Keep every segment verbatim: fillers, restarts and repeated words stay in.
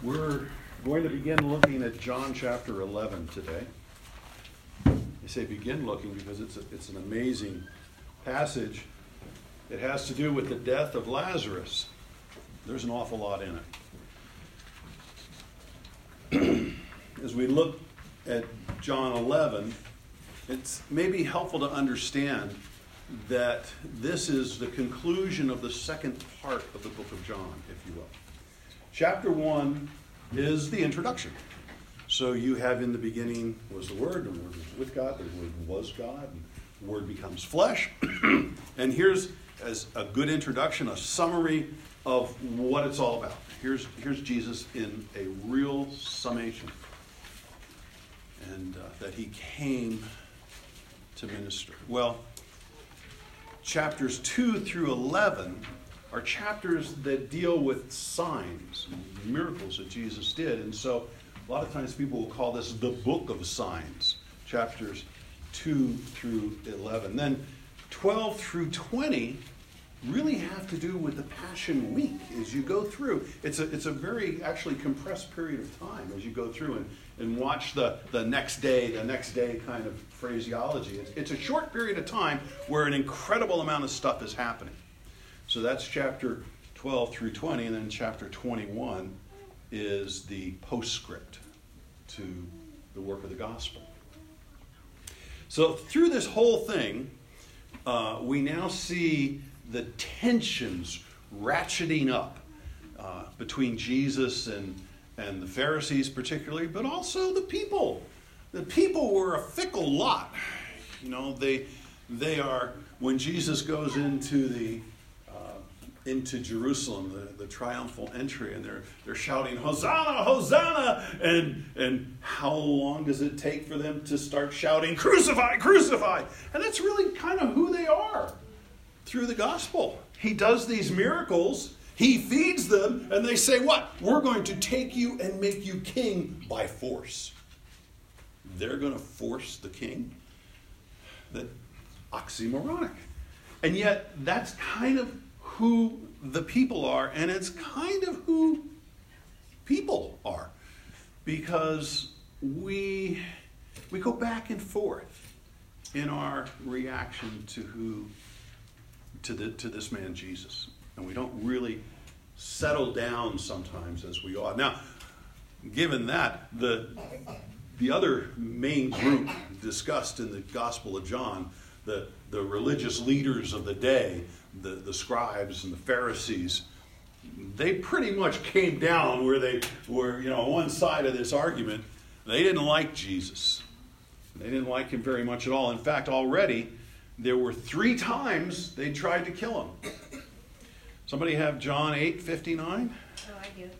We're going to begin looking at John chapter eleven today. I say begin looking because it's a, it's an amazing passage. It has to do with the death of Lazarus. There's an awful lot in it. As we look at John eleven, it's maybe helpful to understand that this is the conclusion of the second part of the book of John, if you will. Chapter one is the introduction. So you have in the beginning was the Word, and the Word was with God, the Word was God, and the Word becomes flesh. And here's, as a good introduction, a summary of what it's all about. Here's, here's Jesus in a real summation. And uh, that he came to minister. Well, chapters two through eleven are chapters that deal with signs and miracles that Jesus did. And so a lot of times people will call this the book of signs, chapters two through eleven. Then twelve through twenty really have to do with the Passion Week as you go through. It's a, it's a very actually compressed period of time as you go through and, and watch the, the next day, the next day kind of phraseology. It's, it's a short period of time where an incredible amount of stuff is happening. So that's chapter twelve through twenty, and then chapter twenty-one is the postscript to the work of the gospel. So through this whole thing, uh, we now see the tensions ratcheting up uh, between Jesus and, and the Pharisees particularly, but also the people. The people were a fickle lot. You know, they they are, when Jesus goes into the into Jerusalem, the, the triumphal entry, and they're they're shouting, Hosanna, Hosanna! And and how long does it take for them to start shouting, crucify, crucify? And that's really kind of who they are through the gospel. He does these miracles, he feeds them, and they say, what? We're going to take you and make you king by force. They're going to force the king? That oxymoronic. And yet, that's kind of who the people are, and it's kind of who people are, because we we go back and forth in our reaction to who to the to this man Jesus, and we don't really settle down sometimes as we ought. Now, given that, the the other main group discussed in the Gospel of John, the the religious leaders of the day, the, the scribes and the Pharisees, they pretty much came down where they were, you know, on one side of this argument. They didn't like Jesus. They didn't like him very much at all. In fact, already there were three times they tried to kill him. Somebody have John eight fifty-nine? Oh, I do.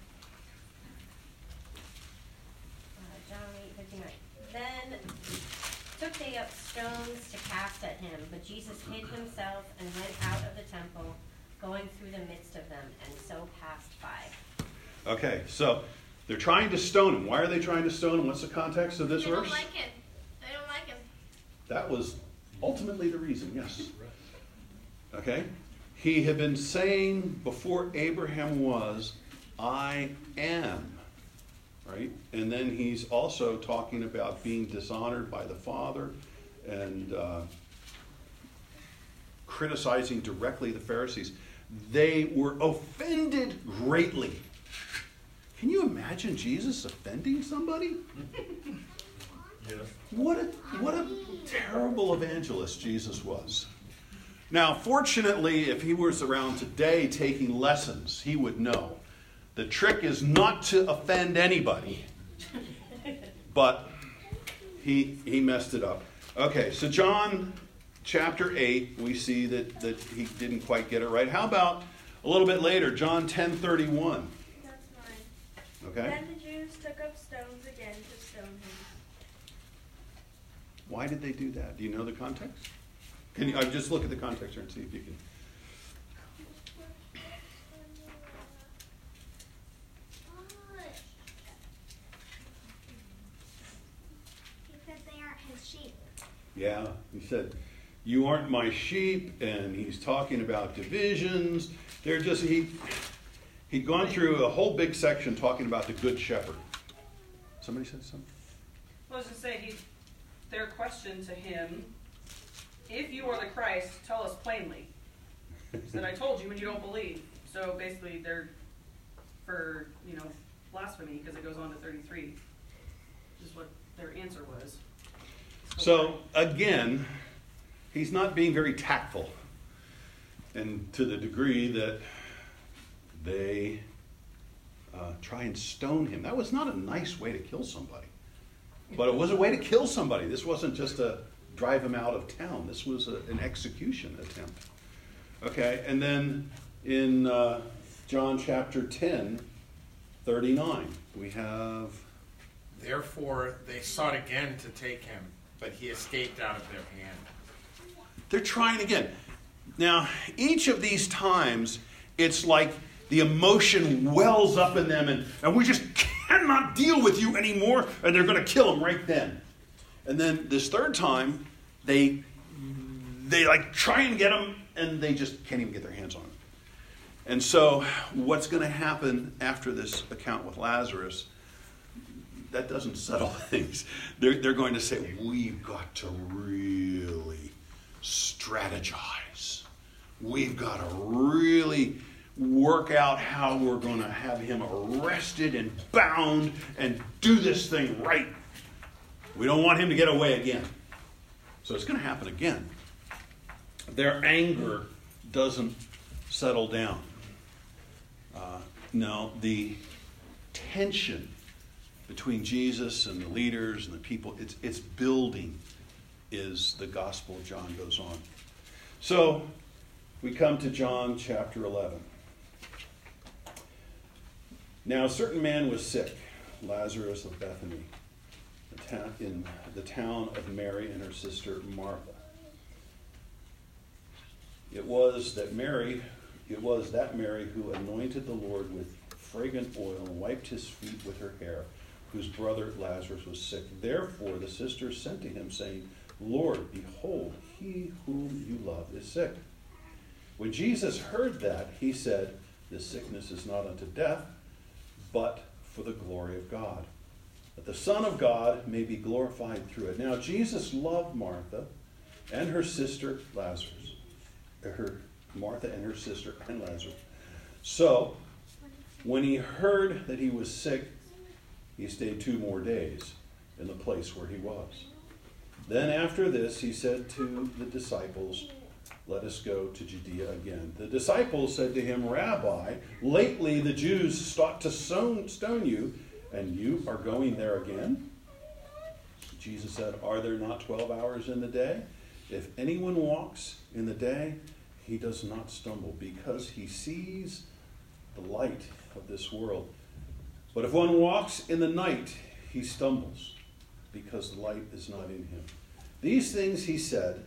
Uh, John eight fifty-nine. Then took they up stones to cast at him, but Jesus hid himself and went out of the temple, going through the midst of them, and so passed by. Okay, so they're trying to stone him. Why are they trying to stone him? What's the context of this They verse? don't like him. They don't like him. That was ultimately the reason, yes. Okay? He had been saying before Abraham was, I am. Right? And then he's also talking about being dishonored by the Father and uh, criticizing directly the Pharisees. They were offended greatly. Can you imagine Jesus offending somebody? Yes. What a, what a terrible evangelist Jesus was. Now, fortunately, if he was around today taking lessons, he would know. The trick is not to offend anybody. But he he messed it up. Okay, so John chapter eight, we see that, that he didn't quite get it right. How about a little bit later, John ten thirty-one? That's mine. Okay. Then the Jews took up stones again to stone him. Why did they do that? Do you know the context? Can you uh, just look at the context here and see if you can. Because they aren't his sheep. Yeah, he said, you aren't my sheep, and he's talking about divisions. They're just, he He'd gone through a whole big section talking about the Good Shepherd. Somebody said something? I was going to say, he, their question to him, if you are the Christ, tell us plainly. He said, I told you and you don't believe. So basically they're for, you know, blasphemy, because it goes on to thirty-three, is what their answer was. So, again, he's not being very tactful. And to the degree that they uh, try and stone him. That was not a nice way to kill somebody. But it was a way to kill somebody. This wasn't just to drive him out of town. This was a, an execution attempt. Okay, and then in uh, John chapter ten, thirty-nine, we have... Therefore they sought again to take him, but he escaped out of their hand. They're trying again. Now, each of these times, it's like the emotion wells up in them, and, and we just cannot deal with you anymore, and they're going to kill him right then. And then this third time, they they like try and get him, and they just can't even get their hands on him. And so what's going to happen after this account with Lazarus, that doesn't settle things. They're, they're going to say, we've got to really strategize. We've got to really work out how we're going to have him arrested and bound and do this thing right. We don't want him to get away again. So it's going to happen again. Their anger doesn't settle down. Uh, no, the tension between Jesus and the leaders and the people, it's, it's building as the Gospel of John goes on. So we come to John chapter eleven. Now a certain man was sick, Lazarus of Bethany, the town, in the town of Mary and her sister Martha. It was that Mary, it was that Mary who anointed the Lord with fragrant oil and wiped his feet with her hair, whose brother Lazarus was sick. Therefore the sisters sent to him, saying, Lord, behold, he whom you love is sick. When Jesus heard that, he said, this sickness is not unto death, but for the glory of God, that the Son of God may be glorified through it. Now Jesus loved Martha and her sister Lazarus. Her Martha and her sister and Lazarus. So, when he heard that he was sick, he stayed two more days in the place where he was. Then after this, he said to the disciples, let us go to Judea again. The disciples said to him, Rabbi, lately the Jews sought to stone you, and you are going there again? Jesus said, are there not twelve hours in the day? If anyone walks in the day, he does not stumble, because he sees the light of this world. But if one walks in the night, he stumbles, because the light is not in him. These things he said,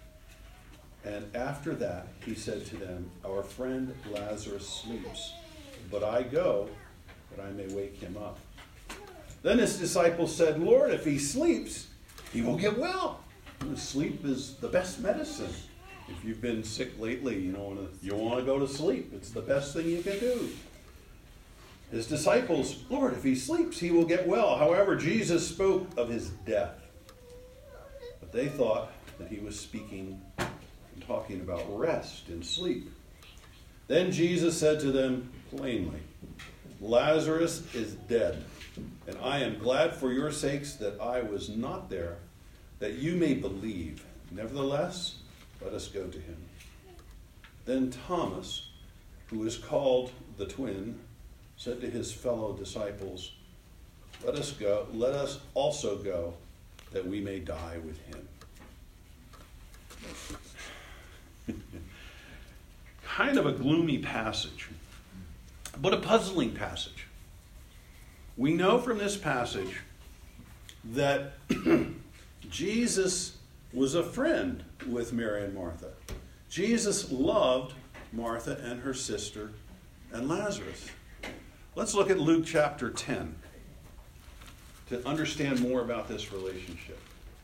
and after that he said to them, our friend Lazarus sleeps, but I go, that I may wake him up. Then his disciples said, Lord, if he sleeps, he will get well. Sleep is the best medicine. If you've been sick lately, you know, you want to go to sleep. It's the best thing you can do. His disciples, Lord, if he sleeps, he will get well. However, Jesus spoke of his death. But they thought that he was speaking and talking about rest and sleep. Then Jesus said to them plainly, Lazarus is dead, and I am glad for your sakes that I was not there, that you may believe. Nevertheless, let us go to him. Then Thomas, who is called the twin, said to his fellow disciples, Let us go, let us also go, that we may die with him. Kind of a gloomy passage, but a puzzling passage. We know from this passage that Jesus was a friend with Mary and Martha. Jesus loved Martha and her sister and Lazarus. Let's look at Luke chapter ten to understand more about this relationship.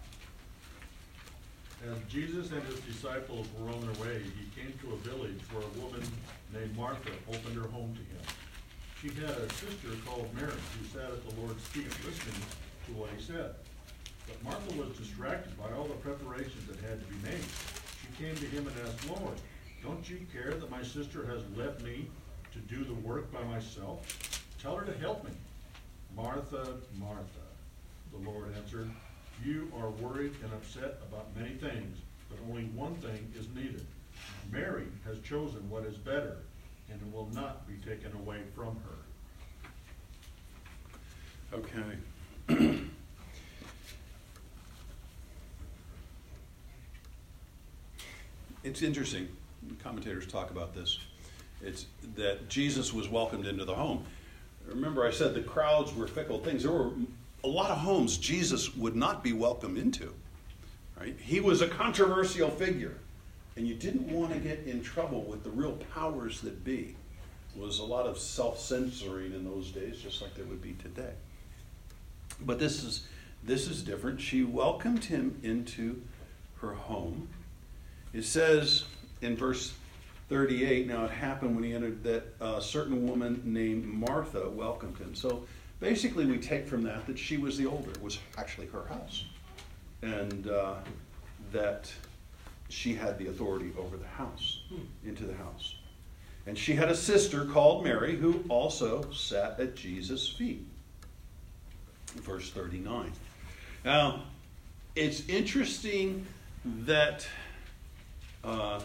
As Jesus and his disciples were on their way, he came to a village where a woman named Martha opened her home to him. She had a sister called Mary who sat at the Lord's feet listening to what he said. But Martha was distracted by all the preparations that had to be made. She came to him and asked, Lord, don't you care that my sister has left me to do the work by myself? Tell her to help me. Martha, Martha, the Lord answered, you are worried and upset about many things, but only one thing is needed. Mary has chosen what is better, and it will not be taken away from her. Okay. It's interesting. Commentators talk about this. It's that Jesus was welcomed into the home. Remember, I said the crowds were fickle things. There were a lot of homes Jesus would not be welcomed into. Right? He was a controversial figure, and you didn't want to get in trouble with the real powers that be. It was a lot of self-censoring in those days, just like there would be today. But this is this is different. She welcomed him into her home. It says in verse thirty-eight, now it happened when he entered that a certain woman named Martha welcomed him. So basically we take from that that she was the older. It was actually her house. And uh, that she had the authority over the house, into the house. And she had a sister called Mary who also sat at Jesus' feet. Verse thirty-nine. Now, it's interesting that uh,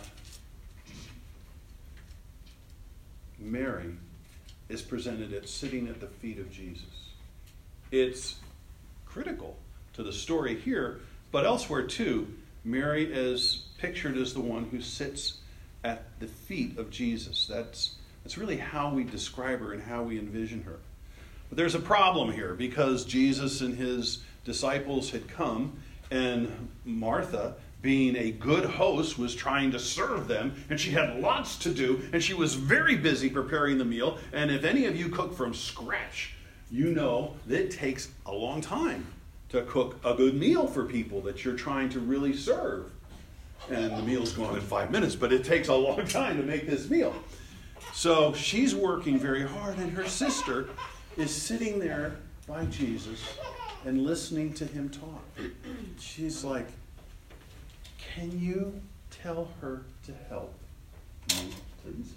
Mary is presented as sitting at the feet of Jesus. It's critical to the story here, but elsewhere too. Mary is pictured as the one who sits at the feet of Jesus. That's, that's really how we describe her and how we envision her. But there's a problem here because Jesus and his disciples had come, and Martha, being a good host, was trying to serve them, and she had lots to do, and she was very busy preparing the meal. And if any of you cook from scratch, you know that it takes a long time to cook a good meal for people that you're trying to really serve. And the meal's going in five minutes, but it takes a long time to make this meal. So she's working very hard, and her sister is sitting there by Jesus and listening to him talk. She's like, can you tell her to help me, please?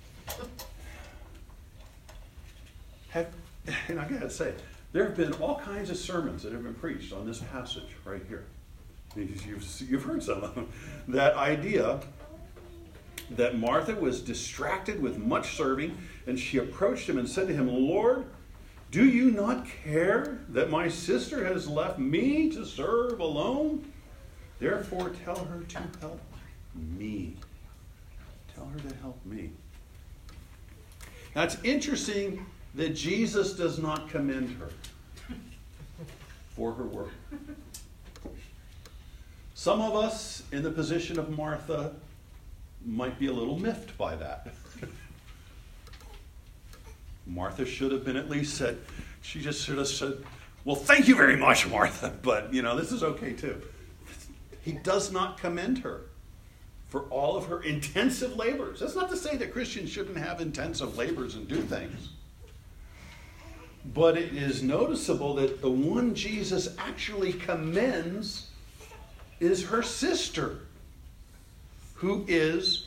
Have, and I gotta say, there have been all kinds of sermons that have been preached on this passage right here. You've, you've heard some of them. That idea that Martha was distracted with much serving, and she approached him and said to him, Lord, do you not care that my sister has left me to serve alone? Therefore, tell her to help me. Tell her to help me. Now, it's interesting that Jesus does not commend her for her work. Some of us in the position of Martha might be a little miffed by that. Martha should have been at least said, she just should have said, well, thank you very much, Martha, but, you know, this is okay too. He does not commend her for all of her intensive labors. That's not to say that Christians shouldn't have intensive labors and do things. But it is noticeable that the one Jesus actually commends is her sister, who is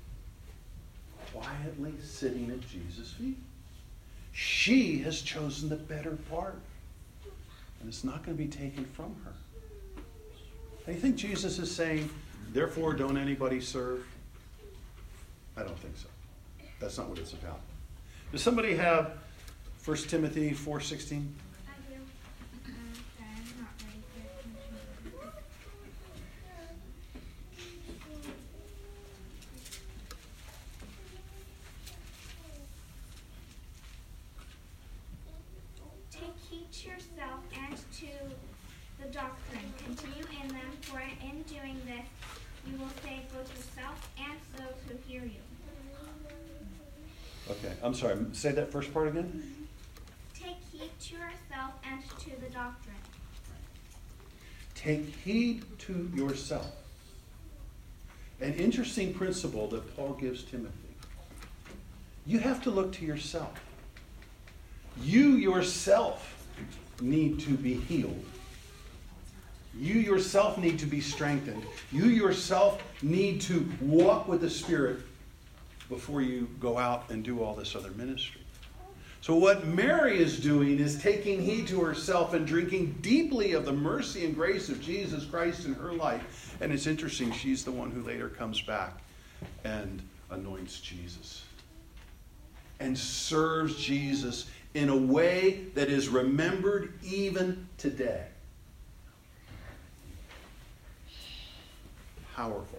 quietly sitting at Jesus' feet. She has chosen the better part, and it's not going to be taken from her. Do you think Jesus is saying, therefore, don't anybody serve? I don't think so. That's not what it's about. Does somebody have First Timothy four sixteen? I do. Um, sorry, I'm not ready for it. Take heed to yourself and to the doctrine. Continue in them, for in doing this you will save both yourself and those who hear you. Okay, I'm sorry. Say that first part again. Take heed to yourself and to the doctrine. Take heed to yourself. An interesting principle that Paul gives Timothy. You have to look to yourself. You yourself need to be healed. You yourself need to be strengthened. You yourself need to walk with the Spirit before you go out and do all this other ministry. So what Mary is doing is taking heed to herself and drinking deeply of the mercy and grace of Jesus Christ in her life. And it's interesting, she's the one who later comes back and anoints Jesus and serves Jesus in a way that is remembered even today. Powerful.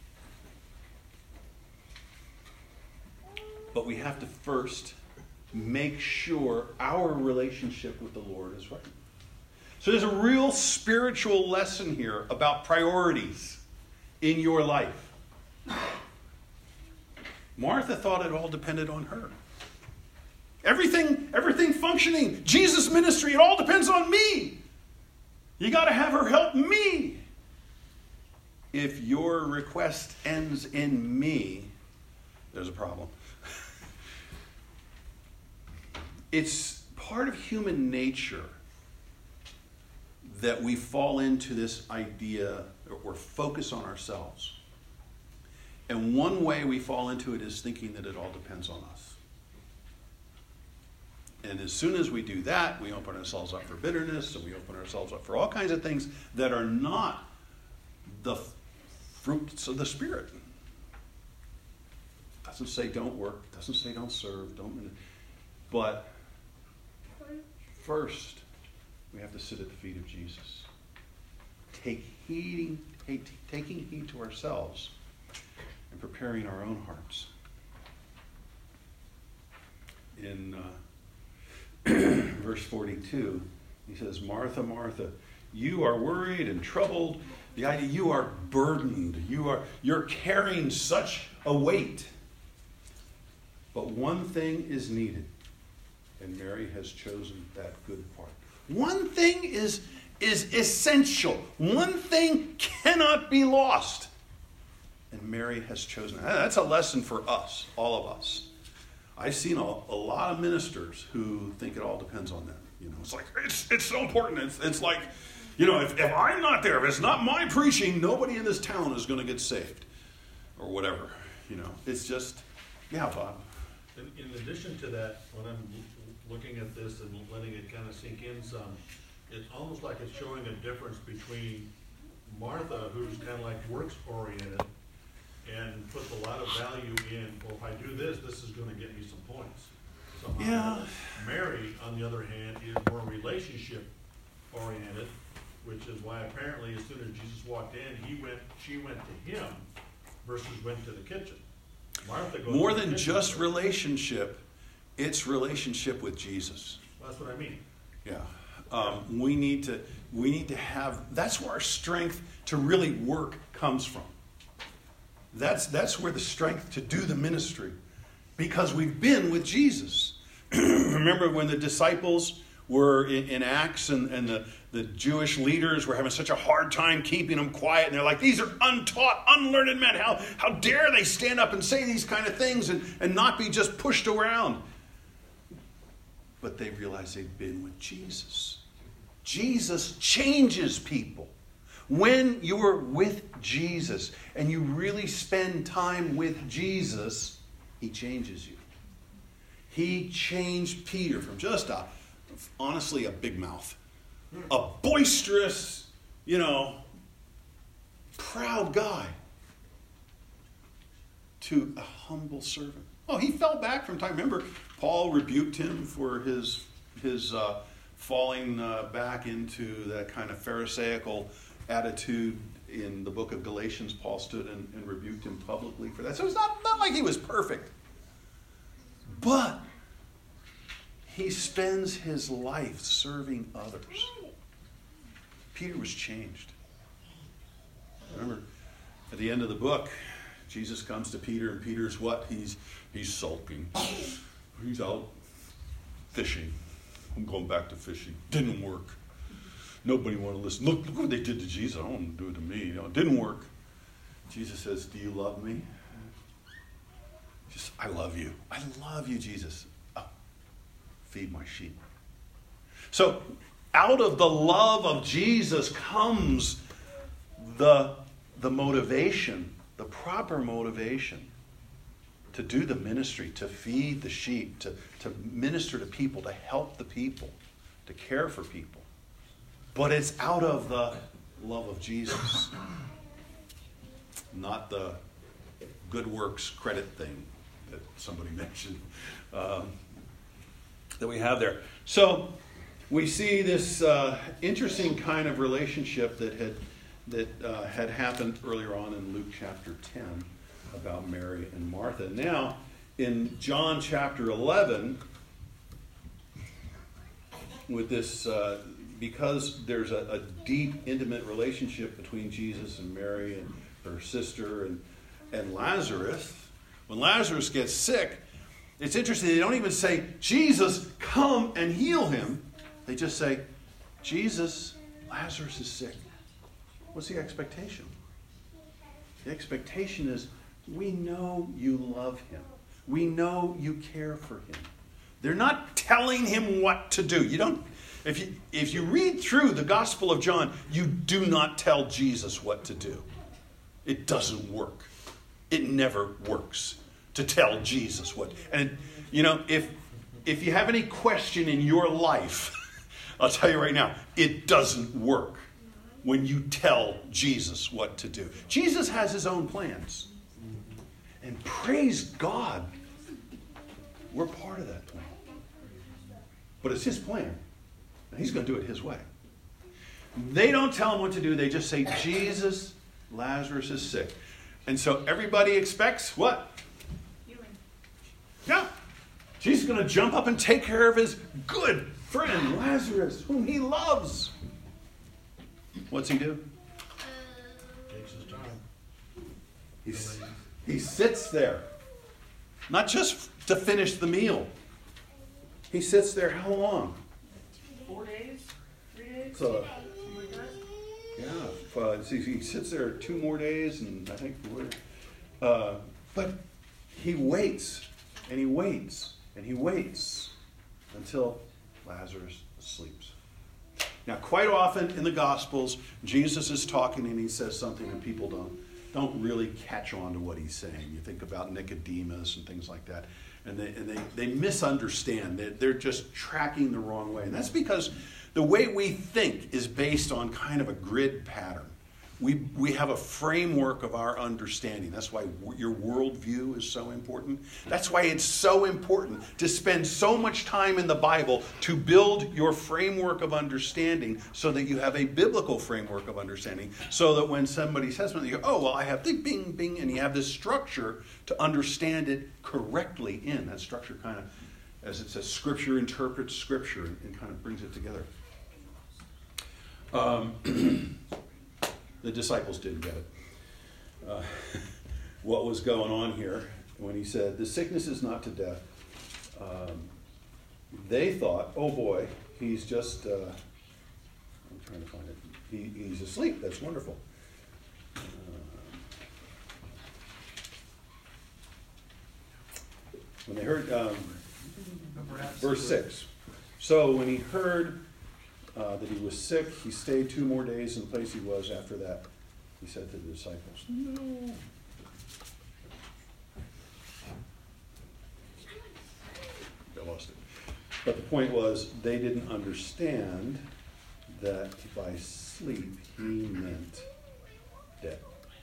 But we have to first make sure our relationship with the Lord is right. So there's a real spiritual lesson here about priorities in your life. Martha thought it all depended on her. Everything, everything functioning, Jesus' ministry, it all depends on me. You got to have her help me. If your request ends in me, there's a problem. It's part of human nature that we fall into this idea or focus on ourselves. And one way we fall into it is thinking that it all depends on us. And as soon as we do that, we open ourselves up for bitterness, and we open ourselves up for all kinds of things that are not the fruits of the Spirit. Doesn't say don't work, doesn't say don't serve, don't. But first, we have to sit at the feet of Jesus. Take heeding, take, taking heed to ourselves and preparing our own hearts. In uh, verse forty-two, he says, Martha, Martha, you are worried and troubled. The idea, you are burdened. You are, you're carrying such a weight. But one thing is needed. And Mary has chosen that good part. One thing is, is essential. One thing cannot be lost. And Mary has chosen that. That's a lesson for us, all of us. I've seen a, a lot of ministers who think it all depends on them. You know, it's like, it's it's so important. It's, it's like, you know, if, if I'm not there, if it's not my preaching, nobody in this town is going to get saved. Or whatever. You know, it's just, yeah, Bob. In, in addition to that, when I'm looking at this and letting it kind of sink in some, it's almost like it's showing a difference between Martha, who's kind of like works-oriented, and puts a lot of value in, well, if I do this, this is going to get me some points. Somehow. Yeah. Mary, on the other hand, is more relationship-oriented, which is why apparently as soon as Jesus walked in, he went, she went to him versus went to the kitchen. Martha goes More to the than kitchen just first. relationship, it's relationship with Jesus. Well, that's what I mean. Yeah. Um, we need to we need to have, that's where our strength to really work comes from. That's that's where the strength to do the ministry, because we've been with Jesus. Remember when the disciples were in, in Acts and, and the, the Jewish leaders were having such a hard time keeping them quiet, and they're like, these are untaught, unlearned men. How, how dare they stand up and say these kind of things and, and not be just pushed around? But they realized they'd been with Jesus. Jesus changes people. When you're with Jesus and you really spend time with Jesus, he changes you. He changed Peter from just a, honestly, a big mouth, a boisterous, you know, proud guy, to a humble servant. Oh, he fell back from time. Remember, Paul rebuked him for his his uh, falling uh, back into that kind of Pharisaical attitude in the book of Galatians. Paul stood and, and rebuked him publicly for that. So it's not, not like he was perfect. But he spends his life serving others. Peter was changed. Remember, at the end of the book, Jesus comes to Peter, and Peter's what? He's he's sulking. He's out fishing. I'm going back to fishing. Didn't work. Nobody wanted to listen. Look, look what they did to Jesus. I don't want to do it to me. You know, it didn't work. Jesus says, do you love me? Just, I love you. I love you, Jesus. Oh, feed my sheep. So out of the love of Jesus comes the, the motivation, the proper motivation to do the ministry, to feed the sheep, to, to minister to people, to help the people, to care for people. But it's out of the love of Jesus, not the good works credit thing that somebody mentioned um, that we have there. So we see this uh, interesting kind of relationship that had that uh, had happened earlier on in Luke chapter ten about Mary and Martha. Now, in John chapter eleven, with this, uh, because there's a, a deep, intimate relationship between Jesus and Mary and her sister and, and Lazarus, when Lazarus gets sick, it's interesting, they don't even say, Jesus, come and heal him. They just say, Jesus, Lazarus is sick. What's the expectation? The expectation is, we know you love him. We know you care for him. They're not telling him what to do. You don't, if you, if you read through the Gospel of John, you do not tell Jesus what to do. It doesn't work. It never works to tell Jesus what. And, you know, if if you have any question in your life, I'll tell you right now, it doesn't work when you tell Jesus what to do. Jesus has his own plans. And praise God, we're part of that plan. But it's his plan. And he's going to do it his way. They don't tell him what to do. They just say, Jesus, Lazarus is sick. And so everybody expects what? Healing. Yeah. Jesus is going to jump up and take care of his good friend, Lazarus, whom he loves. What's he do? Takes his time. He's, he sits there. Not just to finish the meal. He sits there how long? Four days? Three days? So, Something like that? yeah, uh, see, he sits there two more days, and I think, uh, but he waits, and he waits, and he waits until Lazarus sleeps. Now, quite often in the Gospels, Jesus is talking and he says something, and people don't don't really catch on to what he's saying. You think about Nicodemus and things like that, and they and they, they misunderstand. They're, they're just tracking the wrong way, and that's because the way we think is based on kind of a grid pattern. We we have a framework of our understanding. That's why your worldview is so important. That's why it's so important to spend so much time in the Bible to build your framework of understanding so that you have a biblical framework of understanding, so that when somebody says something, you go, oh, well, I have the bing, bing, and you have this structure to understand it correctly in. That structure kind of, as it says, Scripture interprets Scripture and, and kind of brings it together. Um... The disciples didn't get it. Uh, what was going on here when he said, the sickness is not to death. Um, they thought, oh boy, he's just, uh, I'm trying to find it. He, he's asleep. That's wonderful. Uh, when they heard, um, verse six. So when he heard Uh, that he was sick, he stayed two more days in the place he was. After that, he said to the disciples, no. I lost it. But the point was, they didn't understand that by sleep, he meant dead.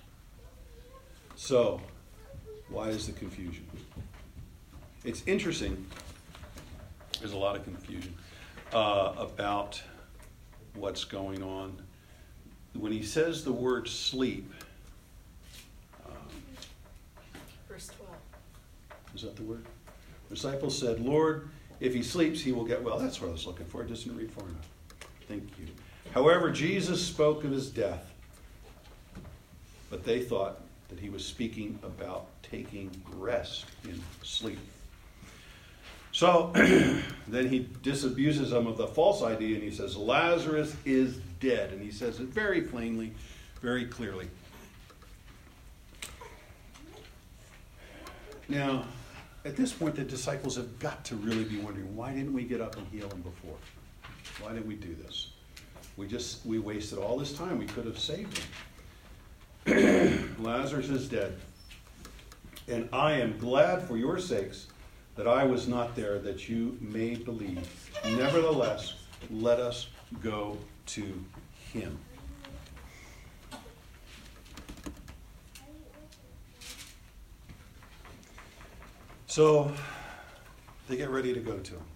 So, why is the confusion? It's interesting. There's a lot of confusion uh, about what's going on. When he says the word sleep, um, Verse twelve. is that the word? The disciples said, Lord, if he sleeps, he will get well. That's what I was looking for. I just didn't read far enough. Thank you. However, Jesus spoke of his death, but they thought that he was speaking about taking rest in sleep. So then he disabuses them of the false idea, and he says, Lazarus is dead. And he says it very plainly, very clearly. Now, at this point, the disciples have got to really be wondering, why didn't we get up and heal him before? Why didn't we do this? We just, we wasted all this time. We could have saved him. Lazarus is dead. And I am glad for your sakes that I was not there, that you may believe. Nevertheless, let us go to him. So they get ready to go to him.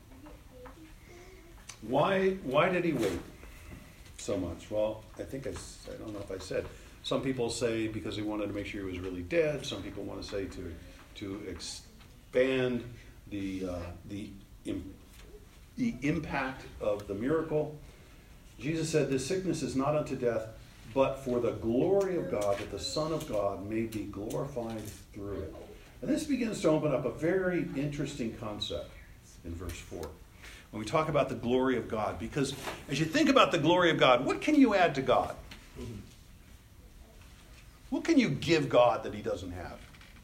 Why, why did he wait so much? Well, I think I, I don't know if I said. Some people say because he wanted to make sure he was really dead. Some people want to say to to expand the uh, the im- the impact of the miracle. Jesus said, "This sickness is not unto death, but for the glory of God, that the Son of God may be glorified through it." And this begins to open up a very interesting concept in verse four. When we talk about the glory of God, because as you think about the glory of God, what can you add to God? What can you give God that he doesn't have?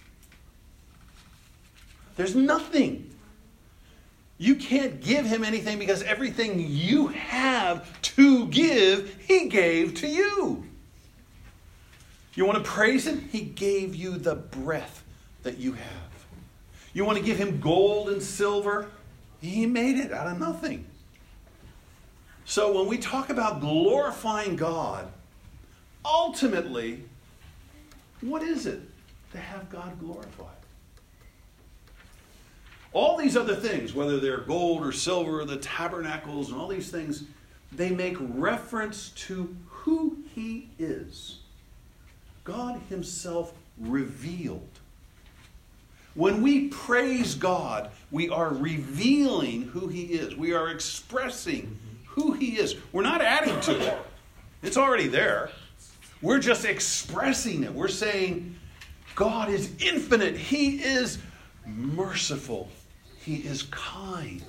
There's nothing. You can't give him anything because everything you have to give, he gave to you. You want to praise him? He gave you the breath that you have. You want to give him gold and silver? He made it out of nothing. So when we talk about glorifying God, ultimately, what is it to have God glorified? All these other things, whether they're gold or silver, or the tabernacles and all these things, they make reference to who he is. God himself revealed. When we praise God, we are revealing who he is. We are expressing who he is. We're not adding to it. It's already there. We're just expressing it. We're saying God is infinite. He is merciful. He is kind.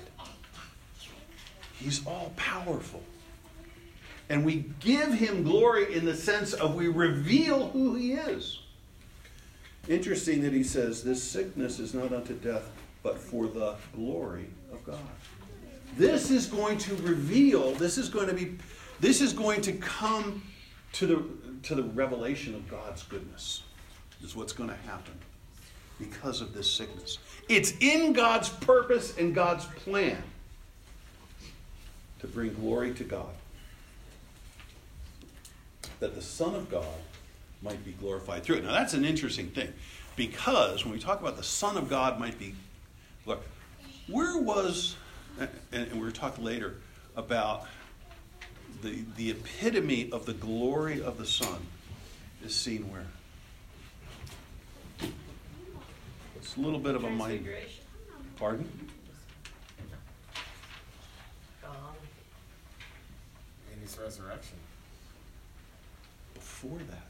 He's all powerful. And we give him glory in the sense of we reveal who he is. Interesting that he says this sickness is not unto death, but for the glory of God. This is going to reveal, this is going to be, this is going to come to the to the revelation of God's goodness. This is what's going to happen because of this sickness. It's in God's purpose and God's plan to bring glory to God, that the Son of God might be glorified through it. Now that's an interesting thing, because when we talk about the Son of God might be, look, where was, and we're going to talk later about the the epitome of the glory of the Son is seen where? It's a little bit of a mind. Pardon? In his resurrection. Before that.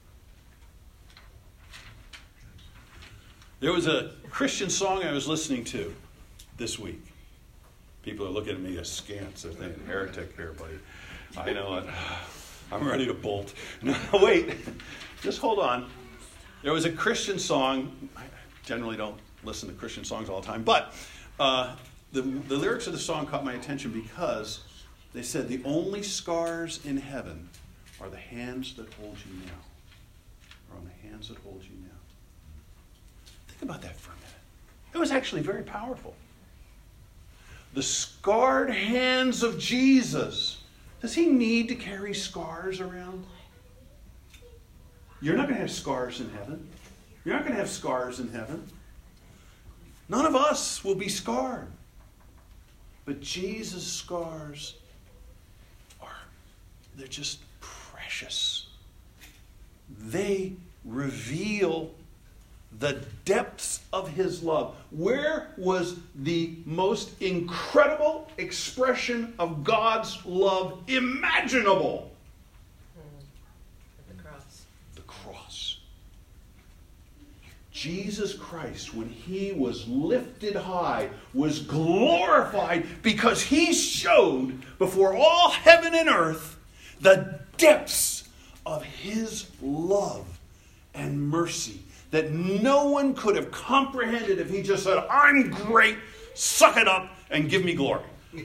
There was a Christian song I was listening to this week. People are looking at me askance if they're a heretic here, buddy. I know it. I'm ready to bolt. No, wait. Just hold on. There was a Christian song. I generally don't listen to Christian songs all the time, but uh, the, the lyrics of the song caught my attention because they said the only scars in heaven are the hands that hold you now. Are on the hands that hold you now. Think about that for a minute. It was actually very powerful. The scarred hands of Jesus. Does he need to carry scars around? You're not going to have scars in heaven. You're not going to have scars in heaven. None of us will be scarred. But Jesus' scars are, they're just precious. They reveal the depths of his love. Where was the most incredible expression of God's love imaginable? The cross. The cross. Jesus Christ, when he was lifted high, was glorified because he showed before all heaven and earth the depths of his love and mercy that no one could have comprehended if he just said, I'm great, suck it up, and give me glory.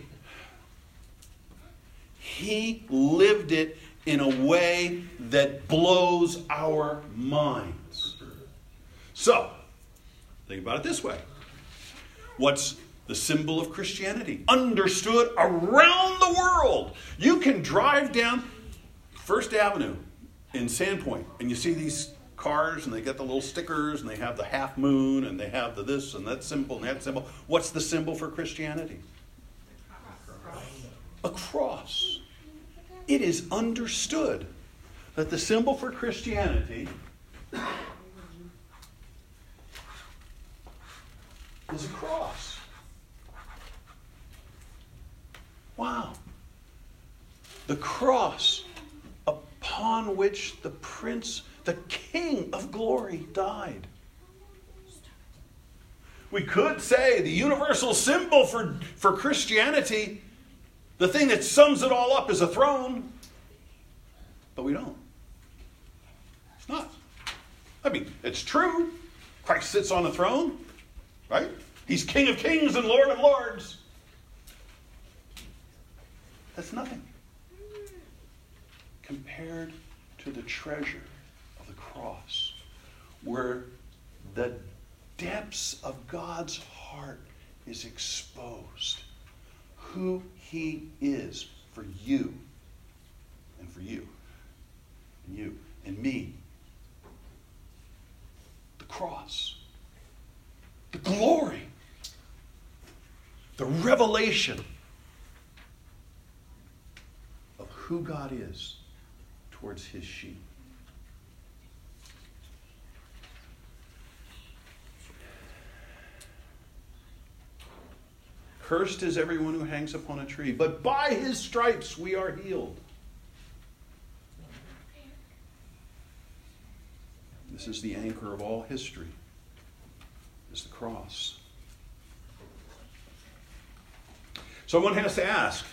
He lived it in a way that blows our minds. So, think about it this way. What's the symbol of Christianity? Understood around the world. You can drive down First Avenue in Sandpoint, and you see these cars, and they get the little stickers, and they have the half moon, and they have the this and that symbol and that symbol. What's the symbol for Christianity? A cross. It is understood that the symbol for Christianity is a cross. Wow. The cross upon which the Prince, the King of Glory, died. We could say the universal symbol for, for Christianity, the thing that sums it all up, is a throne. But we don't. It's not. I mean, it's true. Christ sits on the throne, right? He's King of Kings and Lord of Lords. That's nothing compared to the treasure of the cross, where the depths of God's heart is exposed. Who he is for you, and for you, and you, and me. The cross. The glory. The revelation of who God is towards his sheep. Cursed is everyone who hangs upon a tree, but by his stripes we are healed. This is the anchor of all history, is the cross. So one has to ask,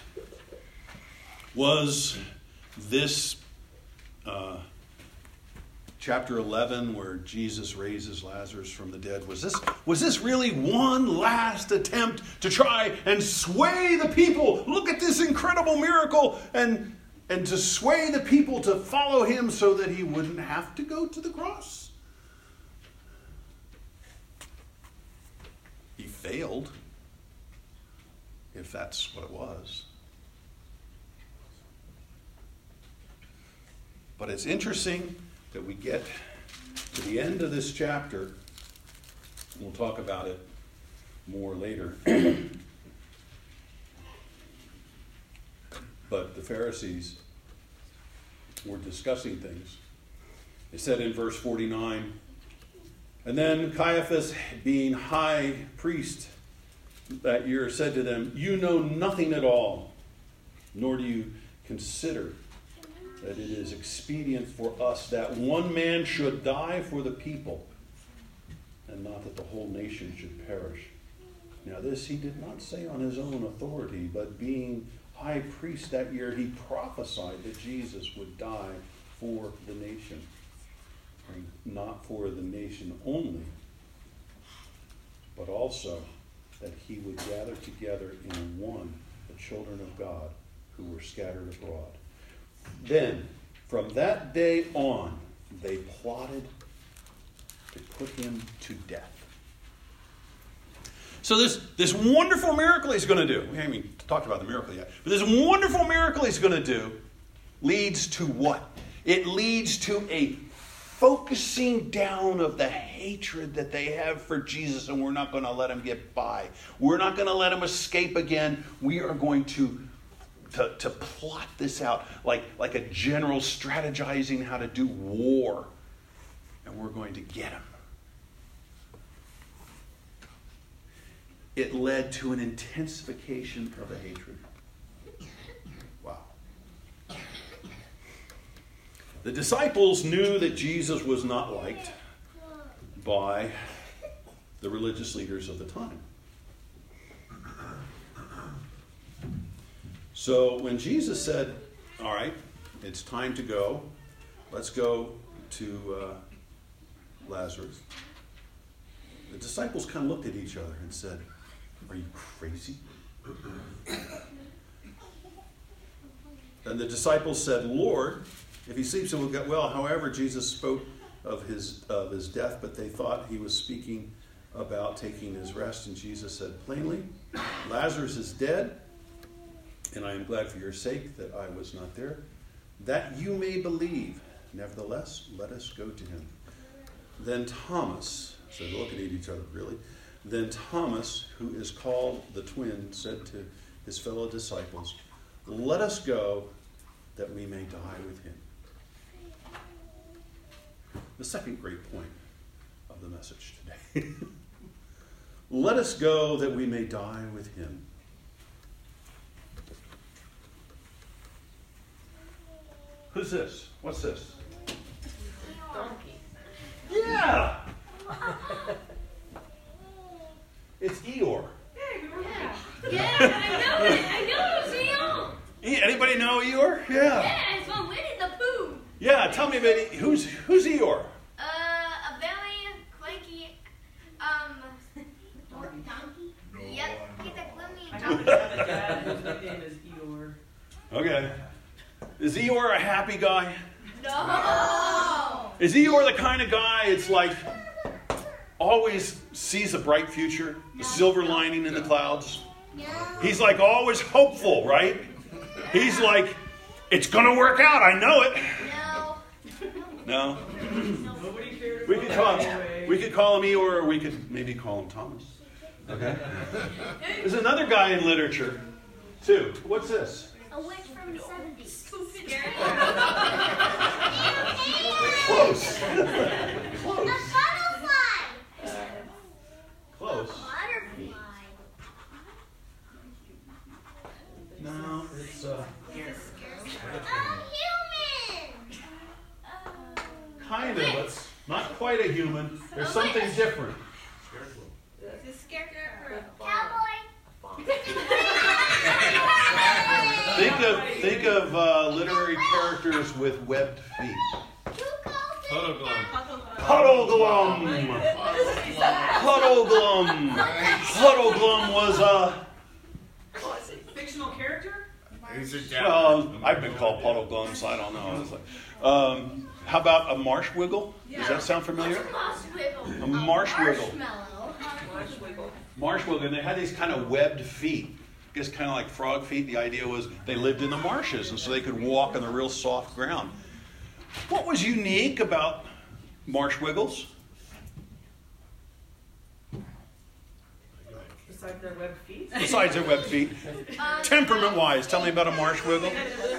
was this uh, chapter eleven, where Jesus raises Lazarus from the dead, was this, was this really one last attempt to try and sway the people? Look at this incredible miracle, and, and to sway the people to follow him so that he wouldn't have to go to the cross? He failed, if that's what it was. But it's interesting that we get to the end of this chapter. We'll talk about it more later. But the Pharisees were discussing things. It said in verse forty-nine, and then Caiaphas, being high priest that year, said to them, you know nothing at all, nor do you consider that it is expedient for us that one man should die for the people, and not that the whole nation should perish. Now this he did not say on his own authority, but being high priest that year, he prophesied that Jesus would die for the nation, and not for the nation only, but also that he would gather together in one the children of God who were scattered abroad. Then, from that day on, they plotted to put him to death. So this, this wonderful miracle he's going to do, we haven't even talked about the miracle yet, but this wonderful miracle he's going to do leads to what? It leads to a focusing down of the hatred that they have for Jesus, and we're not going to let him get by. We're not going to let him escape again. We are going to To, to plot this out like, like a general strategizing how to do war. And we're going to get him. It led to an intensification of the hatred. Wow. The disciples knew that Jesus was not liked by the religious leaders of the time. So when Jesus said, all right, it's time to go, let's go to uh, Lazarus. The disciples kind of looked at each other and said, "Are you crazy?" And the disciples said, "Lord, if he sleeps, it will get well." However, Jesus spoke of his of his death, but they thought he was speaking about taking his rest. And Jesus said plainly, "Lazarus is dead, and I am glad for your sake that I was not there, that you may believe. Nevertheless, let us go to him." Then Thomas, so they're looking at each other, really. Then Thomas, who is called the twin, said to his fellow disciples, "Let us go that we may die with him." The second great point of the message today. Let us go that we may die with him. Who's this? What's this? Donkey. Yeah! It's Eeyore. Hey, we were Yeah. Yeah, I know it. I know it was real. E- Anybody know Eeyore? Yeah. Yeah, it's from Winnie the Pooh. Yeah, tell me about it. Who's who's Eeyore? Uh, a very cranky, um, donkey. Yep, he's a gloomy I donkey. happen to have a dad whose nickname is Eeyore. Okay. Is Eeyore a happy guy? No. Is Eeyore the kind of guy it's like always sees a bright future, a silver lining in the clouds? He's like always hopeful, right? He's like, it's gonna work out, I know it. No. No? Nobody cared We about could call that him, anyway. we could call him Eeyore, or we could maybe call him Thomas. Okay? There's another guy in literature, too. What's this? A witch from the seventies. Close. A Close. butterfly. Close. Butterfly. No, it's uh, A human. kind of, but not quite a human. There's something different. The scarecrow. Cowboy. Think of think of uh, literary characters with webbed feet. Puddleglum. Puddleglum. Puddleglum. Puddleglum was a. Fictional character? He's a dad. Well, I've been called Puddleglum, so I don't know. It's like, um, how about a marsh wiggle? Does that sound familiar? A A marsh wiggle. marshmallow. Marsh wiggle, and they had these kind of webbed feet. I guess kind of like frog feet. The idea was they lived in the marshes, and so they could walk on the real soft ground. What was unique about marsh wiggles? Besides their webbed feet? Besides their webbed feet. Temperament-wise, tell me about a marsh wiggle.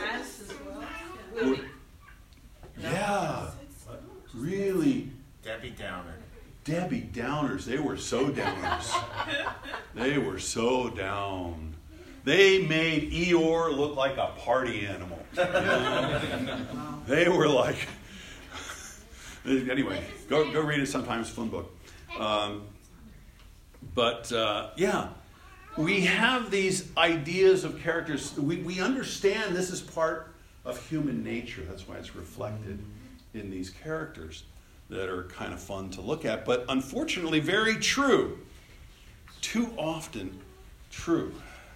Yeah, really. Debbie Downer. Debbie Downers, they were so downers. They were so down. They made Eeyore look like a party animal. You know? They were like, anyway, go go read it sometime. It's a fun book. Um, but uh, yeah, we have these ideas of characters. We, we understand this is part of human nature. That's why it's reflected in these characters that are kind of fun to look at, but unfortunately very true. Too often true.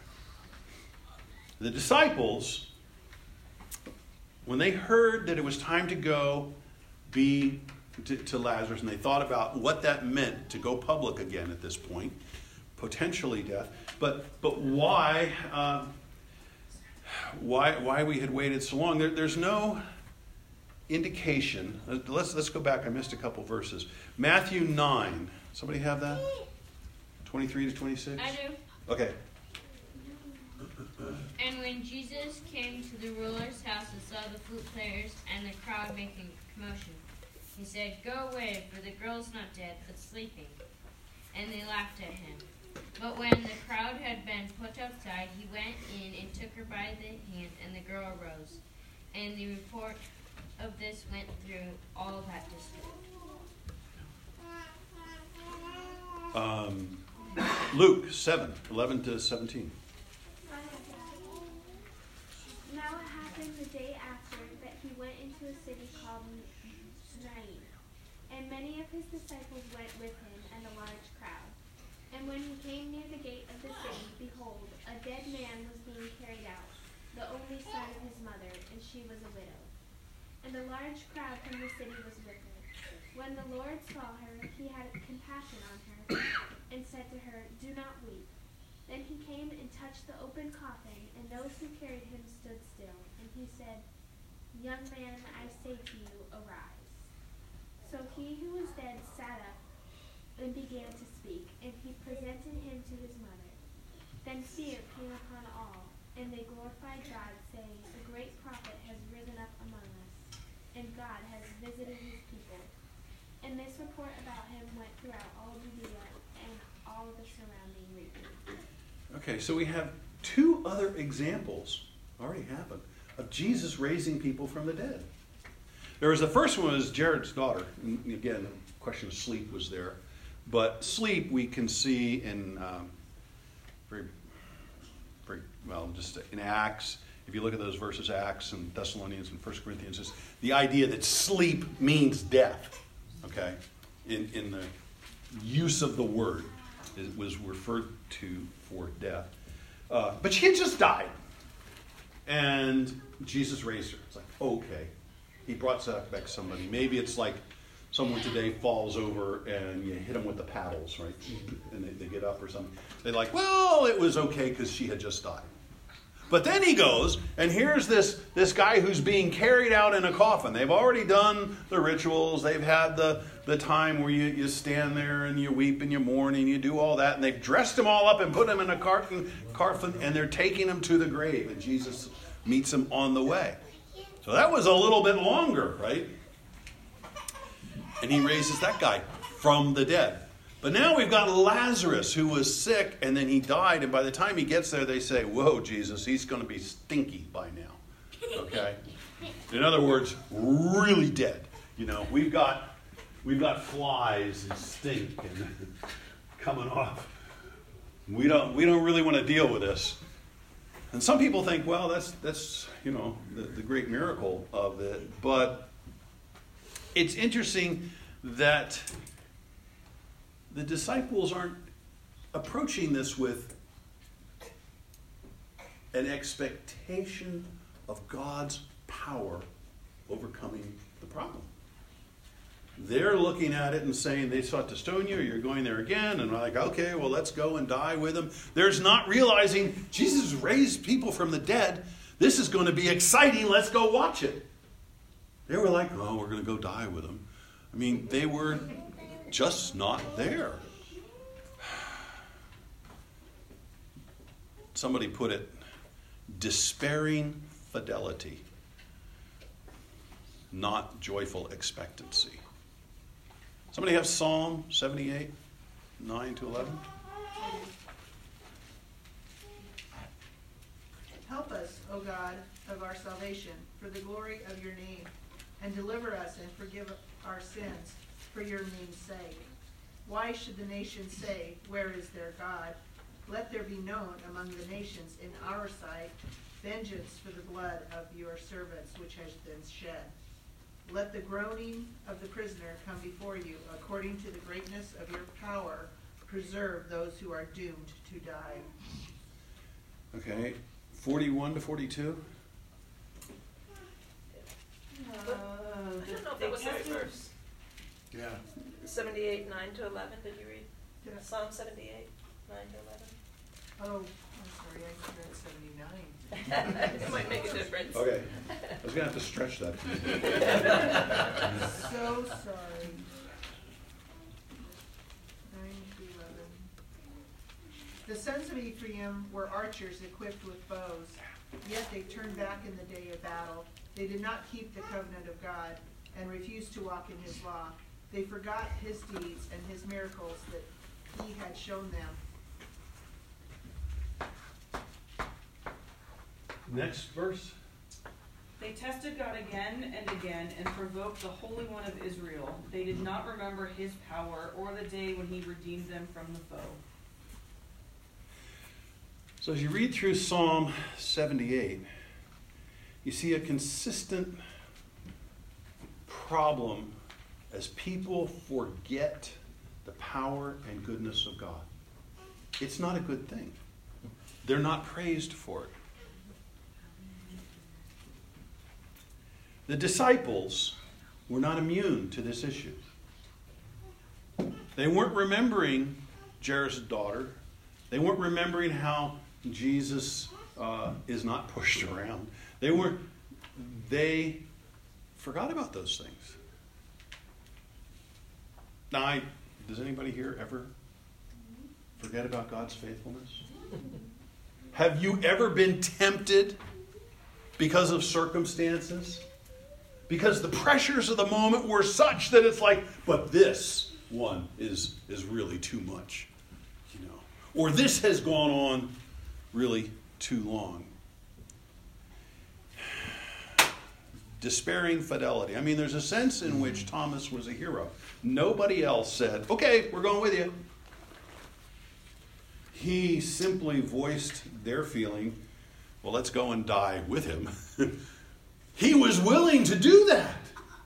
The disciples, when they heard that it was time to go be to, to Lazarus, and they thought about what that meant to go public again at this point, potentially death, but but why uh, why why we had waited so long? There, there's no indication. Let's let's go back. I missed a couple verses. Matthew nine. Somebody have that? twenty-three to twenty-six? I do. Okay. And when Jesus came to the ruler's house and saw the flute players and the crowd making commotion, he said, "Go away, for the girl's not dead, but sleeping." And they laughed at him. But when the crowd had been put outside, he went in and took her by the hand, and the girl arose. And the report of this went through all that district. Um, Luke seven, eleven to seventeen. Now it happened the day after that he went into a city called Nain, And many of his disciples went with him, and a large crowd. And when he came near the gate of the city, behold, a dead man was being carried out, the only son of his mother, and she was a widow. And a large crowd from the city was with her. When the Lord saw her, he had compassion on her, and said to her, Do not weep. Then he came and touched the open coffin, and those who carried him stood still. And he said, Young man, I say to you, arise. So he who was dead sat up and began to speak, and he presented him to his mother. Then fear came upon all, and they glorified God, saying, A great prophet has risen up among us, and God has visited his people. And this report about him went throughout all Judea and all the surrounding region. Okay, so we have two other examples already happened of Jesus raising people from the dead. There was the first one was Jared's daughter. And again, the question of sleep was there. But sleep we can see in um, very, very, well, just in Acts. If you look at those verses, Acts and Thessalonians and First Corinthians, it's the idea that sleep means death. Okay? In, in the use of the word, it was referred to for death. Uh, but she had just died. And Jesus raised her. It's like, okay. He brought back somebody. Maybe it's like someone today falls over and you hit them with the paddles, right? And they, they get up or something. They're like, well, it was okay because she had just died. But then he goes, and here's this, this guy who's being carried out in a coffin. They've already done the rituals. They've had the, the time where you, you stand there and you weep and you mourn and you do all that. And they've dressed him all up and put him in a coffin, coffin and they're taking him to the grave. And Jesus meets him on the way. So that was a little bit longer, right? And he raises that guy from the dead. But now we've got Lazarus who was sick and then he died. And by the time he gets there, they say, whoa, Jesus, he's going to be stinky by now. Okay? In other words, really dead. You know, we've got we've got flies and stink and coming off. We don't we don't really want to deal with this. And some people think, well, that's, that's you know, the, the great miracle of it. But it's interesting that the disciples aren't approaching this with an expectation of God's power overcoming the problem. They're looking at it and saying, they sought to stone you, you're going there again. And I'm like, okay, well, let's go and die with them. There's not realizing Jesus raised people from the dead. This is going to be exciting. Let's go watch it. They were like, oh, we're going to go die with them. I mean, they were just not there. Somebody put it, despairing fidelity, not joyful expectancy. Somebody have Psalm seventy-eight, nine to eleven? Help us, O God of our salvation, for the glory of your name, and deliver us and forgive our sins for your name's sake. Why should the nations say, where is their God? Let there be known among the nations in our sight vengeance for the blood of your servants which has been shed. Let the groaning of the prisoner come before you. According to the greatness of your power, preserve those who are doomed to die. Okay, forty-one to forty-two. Uh, I don't know if they that was the right tested- verse. Yeah. seventy-eight, nine to eleven, did you read? Yeah. Psalm seventy-eight, nine to eleven. Oh, I'm sorry, I read seventy-nine. It might make a difference. Okay, I was going to have to stretch that. So sorry. Nine to eleven. The sons of Ephraim were archers equipped with bows, yet they turned back in the day of battle. They did not keep the covenant of God and refused to walk in his law. They forgot his deeds and his miracles that he had shown them. Next verse. They tested God again and again and provoked the Holy One of Israel. They did not remember his power or the day when he redeemed them from the foe. So as you read through Psalm seventy-eight, you see a consistent problem as people forget the power and goodness of God. It's not a good thing. They're not praised for it. The disciples were not immune to this issue. They weren't remembering Jairus' daughter. They weren't remembering how Jesus uh, is not pushed around. They weren't. They forgot about those things. Now, I, does anybody here ever forget about God's faithfulness? Have you ever been tempted because of circumstances? Because the pressures of the moment were such that it's like, but this one is, is really too much, you know. Or this has gone on really too long. Despairing fidelity. I mean, there's a sense in which Thomas was a hero. Nobody else said, okay, we're going with you. He simply voiced their feeling, well, let's go and die with him. He was willing to do that.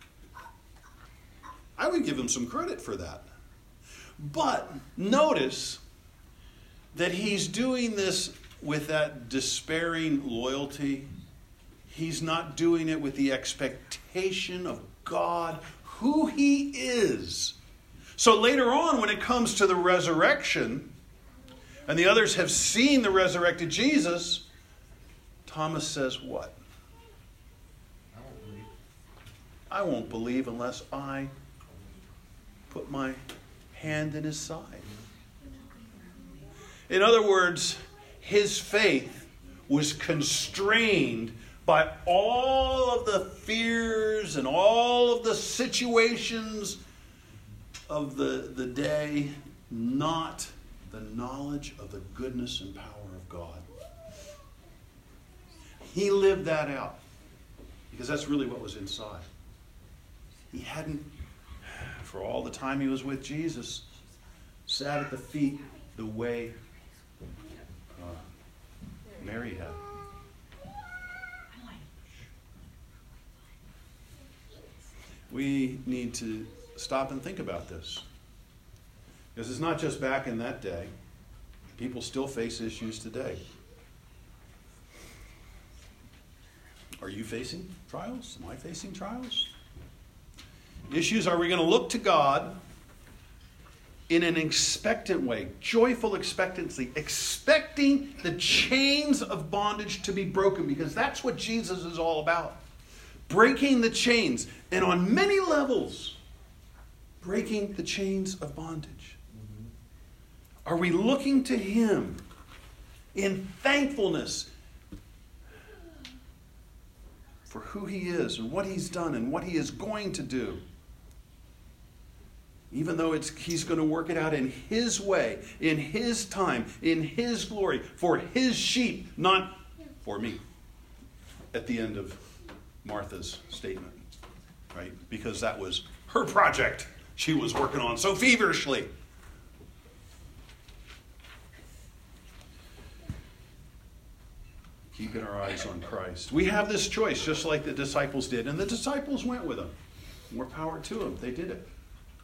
I would give him some credit for that. But notice that he's doing this with that despairing loyalty. He's not doing it with the expectation of God, who he is. So later on, when it comes to the resurrection, and the others have seen the resurrected Jesus, Thomas says what? I won't believe. I won't believe unless I put my hand in his side. In other words, his faith was constrained by all of the fears and all of the situations of the, the day, not the knowledge of the goodness and power of God. He lived that out because that's really what was inside. He hadn't, for all the time he was with Jesus, sat at the feet the way uh, Mary had. We need to stop and think about this. Because it's not just back in that day. People still face issues today. Are you facing trials? Am I facing trials? Issues, are we going to look to God in an expectant way, joyful expectancy, expecting the chains of bondage to be broken, because that's what Jesus is all about. Breaking the chains, and on many levels, breaking the chains of bondage. Are we looking to him in thankfulness for who he is and what he's done and what he is going to do? Even though it's, he's going to work it out in his way, in his time, in his glory, for his sheep, not for me. At the end of Martha's statement, right? Because that was her project she was working on so feverishly. Keeping our eyes on Christ. We have this choice, just like the disciples did, and the disciples went with him. More power to them. They did it.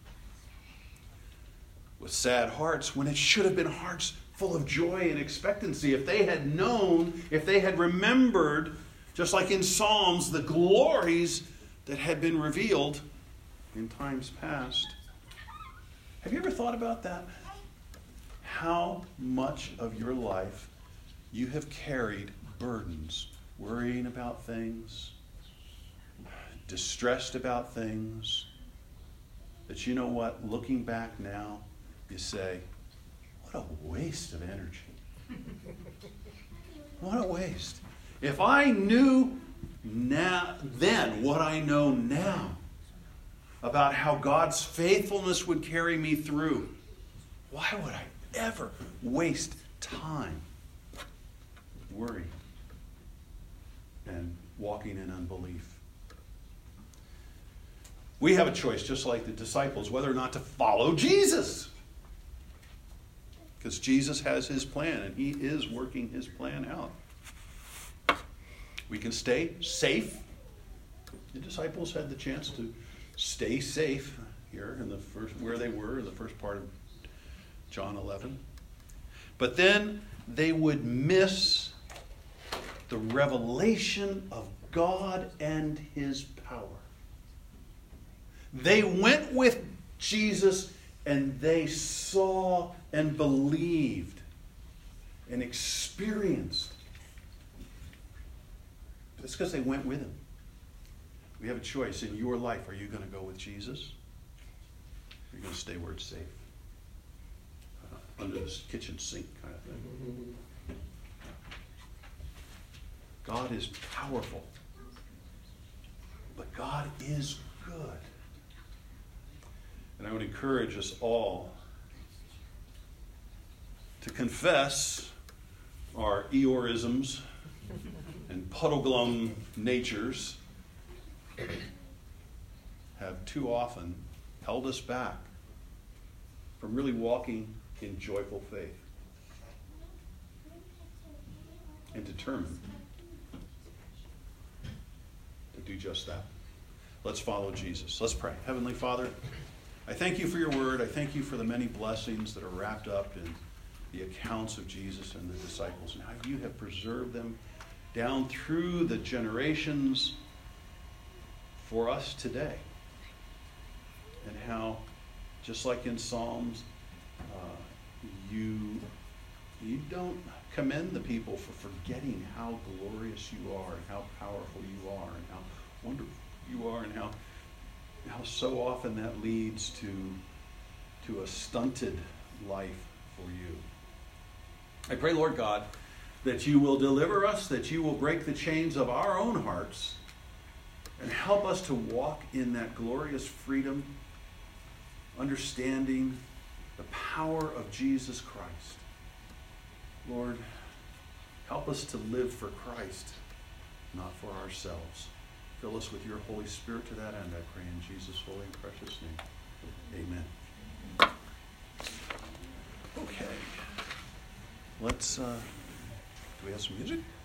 With sad hearts, when it should have been hearts full of joy and expectancy. If they had known, if they had remembered, just like in Psalms, the glories that had been revealed in times past. Have you ever thought about that? How much of your life you have carried burdens, worrying about things, distressed about things, that you know what, looking back now, you say, what a waste of energy. What a waste. If I knew now, then what I know now about how God's faithfulness would carry me through, why would I ever waste time worrying and walking in unbelief? We have a choice, just like the disciples, whether or not to follow Jesus. Because Jesus has his plan, and he is working his plan out. We can stay safe. The disciples had the chance to stay safe here in the first, where they were in the first part of John eleven. But then they would miss the revelation of God and his power. They went with Jesus and they saw and believed and experienced. It's because they went with him. We have a choice in your life. Are you going to go with Jesus? Or are you going to stay where it's safe? Uh, under this kitchen sink kind of thing. God is powerful. But God is good. And I would encourage us all to confess our Eeyoreisms and Puddleglum natures have too often held us back from really walking in joyful faith and determined to do just that. Let's follow Jesus. Let's pray. Heavenly Father, I thank you for your word. I thank you for the many blessings that are wrapped up in the accounts of Jesus and the disciples and how you have preserved them down through the generations for us today. And how, just like in Psalms, uh, you, you don't commend the people for forgetting how glorious you are and how powerful you are and how wonderful you are and how, how so often that leads to, to a stunted life for you. I pray, Lord God, that you will deliver us, that you will break the chains of our own hearts and help us to walk in that glorious freedom, understanding the power of Jesus Christ. Lord, help us to live for Christ, not for ourselves. Fill us with your Holy Spirit to that end, I pray in Jesus' holy and precious name. Amen. Okay. Let's, uh, do we have some music?